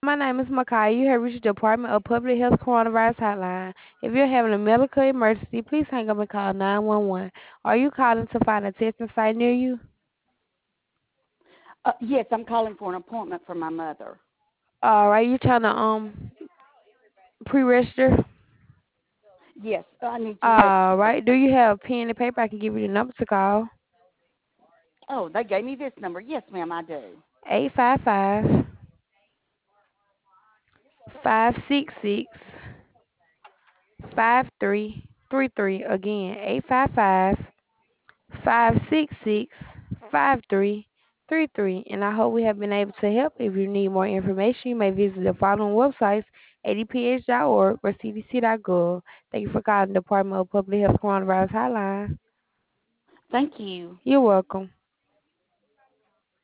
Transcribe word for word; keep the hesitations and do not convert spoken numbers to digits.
my name is Makai. You have reached the Department of Public Health Coronavirus Hotline. If you're having a medical emergency, please hang up and call nine one one. Are you calling to find a testing site near you? Uh, yes, I'm calling for an appointment for my mother. All right, you trying to um pre-register? Yes, I need to All register. right. Do you have a pen and paper? I can give you the number to call. Oh, they gave me this number. Yes, ma'am, I do. Eight five five five six six five three three three. Again, eight five five five six six five three three three. And I hope we have been able to help. If you need more information, you may visit the following websites: a d p h dot org or c d c dot gov. Thank you for calling the Department of Public Health Coronavirus Hotline. Thank you. You're welcome.